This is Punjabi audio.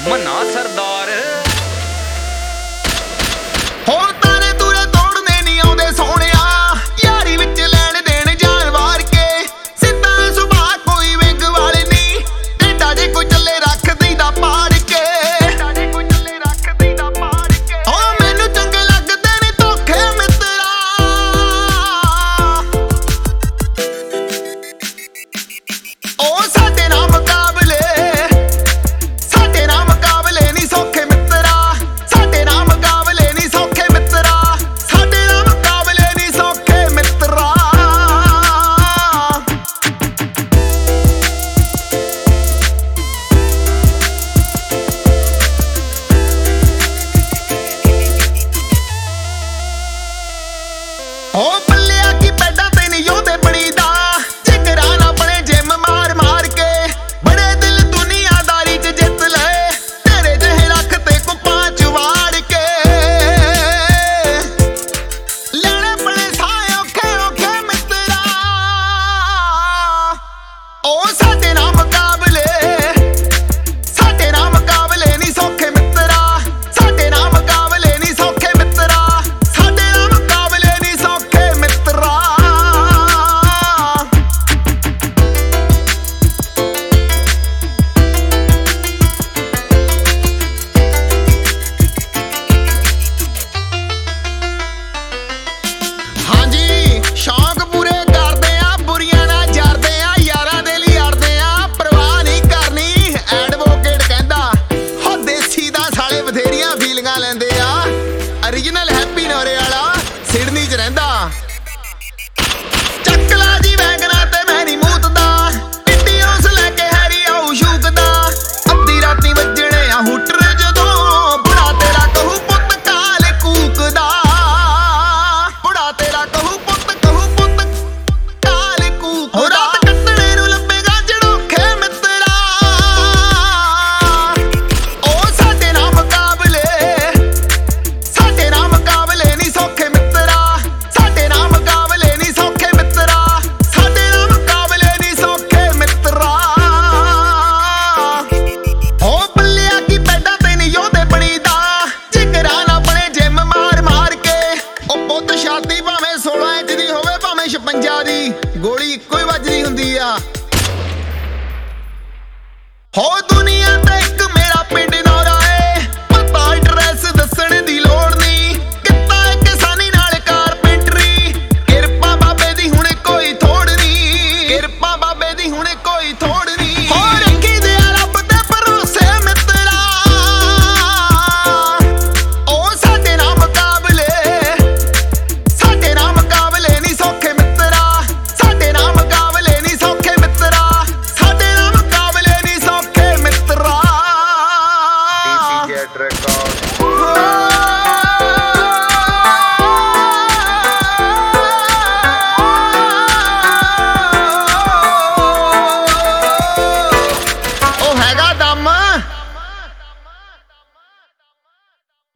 मन्ना सरदार ਹੁਣ ਤਾਰੇ ਤੂਰੇ ਤੋੜਨੇ ਨਹੀਂ ਆਉਂਦੇ ਸੋਹਣਿਆ ਯਾਰੀ ਵਿੱਚ ਲੈਣ ਦੇਣ ਜਾਨ ਵਾਰ ਕੇ ਸਿੱਧਾ ਸੁਭਾਅ ਕੋਈ ਵਿੰਗ ਵਾਲੇ ਨਹੀਂ ਟੇਡਾ ਜੇ ਕੋਈ ਚੱਲੇ ਰੱਖ ਦਈਦਾ ਪਾੜ ਕੇ ਓ ਮੈਨੂੰ ਚੰਗੇ ਲੱਗਦੇ ਨੇ ਧੋਖੇ ਮਿੱਤਰਾ ਓ ਸਾਡੇ ਨਾਲ ਮੁਕਾਬਲੇ ਨਹੀਂ ਸੌਖੇ ਮਿੱਤਰਾ ਸਾਡੇ ਨਾਲ ਮੁਕਾਬਲੇ ਨਹੀਂ ਸੌਖੇ ਮਿੱਤਰਾ ਸਾਡੇ ਨਾਲ ਮੁਕਾਬਲੇ ਨਹੀਂ ਸੌਖੇ ਮਿੱਤਰਾ ਓ ਬੱਲਿਆ ਕੀ ਪੈਡਾਂ ਤੇ ਨਹੀਂ ਉਹਦੇ ਬਣੀਦਾ ਜਿਗਰਾ ਨਾ ਬਣੇ ਜਿਮ ਮਾਰ ਮਾਰ ਕੇ ਬੜੇ ਦਿਲ ਦੁਨੀਆਦਾਰੀ ਚ ਜਿੱਤ ਲਏ ਤੇਰੇ ਜਿਹੇ ਰੱਖ ਤੇ ਕੁੱਪਾਂ ਚ ਵਾੜ ਕੇ ਲੈਣੇ ਬੜੇ ਸਾਏ ਔਖੇ ਔਖੇ ਮਿੱਤਰਾ ਓ ਸਾਡੇ ਨਾਲ ਮੁਕਾਬਲੇ ਨਹੀਂ ਸੌਖੇ ਮਿੱਤਰਾ ਸਾਡੇ ਨਾਲ ਮੁਕਾਬਲੇ ਨਹੀਂ ਸੌਖੇ ਮਿੱਤਰਾ ਸਾਡੇ ਨਾਲ ਮੁਕਾਬਲੇ ਨਹੀਂ ਸੌਖੇ ਮਿੱਤਰਾ ਹਾਂਜੀ ਸ਼ੌਕ ਪੂਰੇ ਕਰਦੇ ਆ ਬੁਰੀਆਂ ਨਾਲ ਜਰਦੇ ਆ ਯਾਰਾਂ ਦੇ ਲਈ ਅੜਦੇ ਆ ਪਰਵਾਹ ਨਹੀਂ ਕਰਨੀ ਐਡਵੋਕੇਟ ਕਹਿੰਦਾ ਹੋ ਦੇਸੀ ਦਾ ਸਾਲੇ ਬਥੇਰੀਆਂ ਫੀਲਿੰਗਾਂ ਲੈਂਦੇ ਆ origignal ਹੈਪੀ ਨੋਰੇ ਵਾਲਾ ਸਿਡਨੀ 'ਚ ਰਹਿੰਦਾ ਚੱਕਲਾ ਜੀ ਵੈਗਨਾ ਤੇ ਮੈਂ ਨਹੀਂ ਮੂਤਦਾ ਟਿੱਡੀ ਉਸ ਲੈ ਕੇ ਹੈਰੀ ਆਉ ਸ਼ੂਕਦਾ ਅੱਧੀ ਰਾਤੀ ਵੱਜਣੇ ਆ ਹੂਟਰ ਜਦੋਂ ਬੁੜਾ ਤੇਰਾ ਕਹੂ ਪੁੱਤ ਕਾਲ ਕੂਕਦਾ ਬੁੜਾ ਤੇਰਾ ਕਹੂ ਪੁੱਤ ਕਾਲ ਕੂਕਦਾ ਰਾਤ ਕੱਟਣੇ ਨੂੰ ਲੱਭੇਗਾ ਜੜੋਖੇ ਮਿੱਤਰਾ ਓ ਸਾਡੇ ਨਾਲ ਮੁਕਾਬਲੇ ਨਹੀਂ ਸੌਖੇ ਮਿੱਤਰਾ ਸਾਡੇ ਨਾਲ ਮੁਕਾਬਲੇ ਨਹੀਂ ਸੌਖੇ ਮਿੱਤਰਾ ਸਾਡੇ ਨਾਲ ਮੁਕਾਬਲੇ ਨਹੀਂ ਸੌਖੇ ਮਿੱਤਰਾ ਓ ਬੱਲਿਆ ਕੀ ਪੈਡਾਂ ਤੇ ਨਹੀਂ ਉਹਦੇ ਬਣੀਦਾ ਜਿਗਰਾ ਨਾ ਬਣੇ ਜਿਮ ਮਾਰ ਮਾਰ ਕੇ ਓ ਪੁੱਤ ਛਾਤੀ ਭਾਵੇਂ 16 ਇੰਚ ਦੀ ਹੋਵੇ ਭਾਵੇਂ 56 ਦੀ ਗੋਲੀ ਇੱਕੋ ਹੀ ਵੱਜਦੀ ਹੁੰਦੀ ਆ ਹੋ